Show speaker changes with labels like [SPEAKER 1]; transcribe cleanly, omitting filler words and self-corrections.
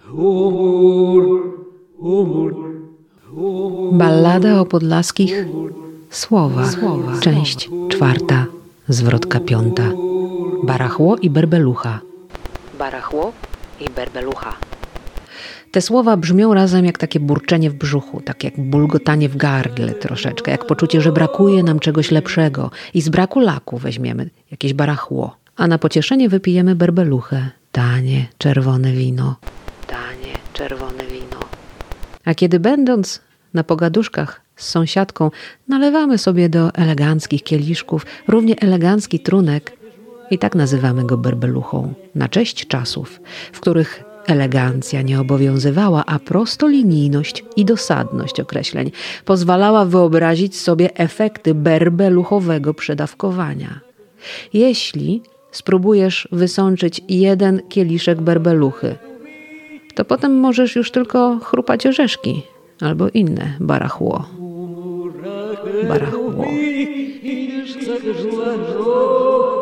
[SPEAKER 1] Ballada o podlaskich słowach. Część 4, zwrotka 5. Barachło i berbelucha. Barachło i berbelucha. Te słowa brzmią razem jak takie burczenie w brzuchu, tak jak bulgotanie w gardle troszeczkę, jak poczucie, że brakuje nam czegoś lepszego i z braku laku weźmiemy jakieś barachło, a na pocieszenie wypijemy berbeluchę, tanie, czerwone wino. Tanie, czerwone wino. A kiedy będąc na pogaduszkach z sąsiadką nalewamy sobie do eleganckich kieliszków równie elegancki trunek i tak nazywamy go berbeluchą na cześć czasów, w których elegancja nie obowiązywała, a prostolinijność i dosadność określeń pozwalała wyobrazić sobie efekty berbeluchowego przedawkowania. Jeśli spróbujesz wysączyć jeden kieliszek berbeluchy, to potem możesz już tylko chrupać orzeszki albo inne barachło. Barachło.